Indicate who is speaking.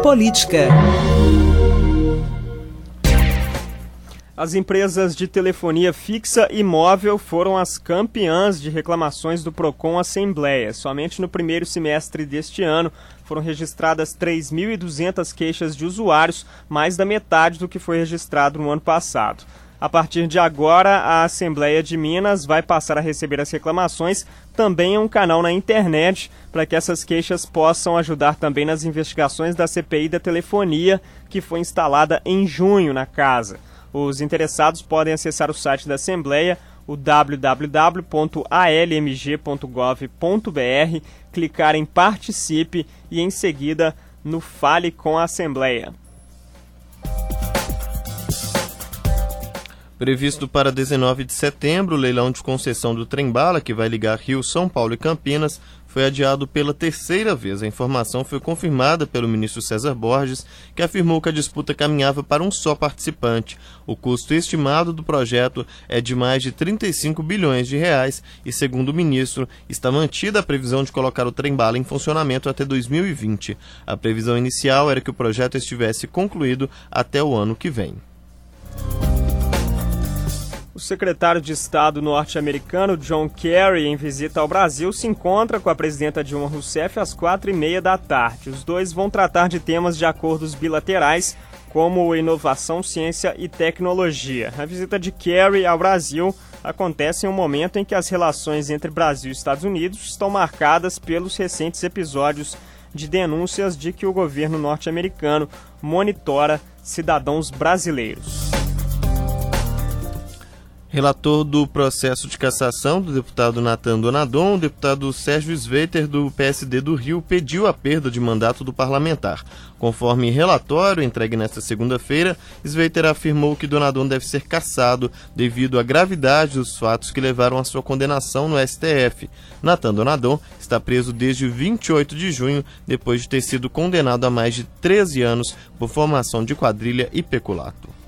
Speaker 1: política.
Speaker 2: As empresas de telefonia fixa e móvel foram as campeãs de reclamações do Procon Assembleia. Somente no primeiro semestre deste ano foram registradas 3.200 queixas de usuários, mais da metade do que foi registrado no ano passado. A partir de agora, a Assembleia de Minas vai passar a receber as reclamações também em um canal na internet, para que essas queixas possam ajudar também nas investigações da CPI da telefonia, que foi instalada em junho na casa. Os interessados podem acessar o site da Assembleia, o www.almg.gov.br, clicar em Participe e em seguida no Fale com a Assembleia.
Speaker 3: Previsto para 19 de setembro, o leilão de concessão do trem-bala, que vai ligar Rio, São Paulo e Campinas, foi adiado pela terceira vez. A informação foi confirmada pelo ministro César Borges, que afirmou que a disputa caminhava para um só participante. O custo estimado do projeto é de mais de 35 bilhões de reais e, segundo o ministro, está mantida a previsão de colocar o trem-bala em funcionamento até 2020. A previsão inicial era que o projeto estivesse concluído até o ano que vem.
Speaker 2: O secretário de Estado norte-americano John Kerry, em visita ao Brasil, se encontra com a presidenta Dilma Rousseff às 4h30 da tarde. Os dois vão tratar de temas de acordos bilaterais, como inovação, ciência e tecnologia. A visita de Kerry ao Brasil acontece em um momento em que as relações entre Brasil e Estados Unidos estão marcadas pelos recentes episódios de denúncias de que o governo norte-americano monitora cidadãos brasileiros.
Speaker 3: Relator do processo de cassação do deputado Nathan Donadon, o deputado Sérgio Sveiter, do PSD do Rio, pediu a perda de mandato do parlamentar. Conforme relatório entregue nesta segunda-feira, Sveiter afirmou que Donadon deve ser cassado devido à gravidade dos fatos que levaram à sua condenação no STF. Nathan Donadon está preso desde 28 de junho, depois de ter sido condenado a mais de 13 anos por formação de quadrilha e peculato.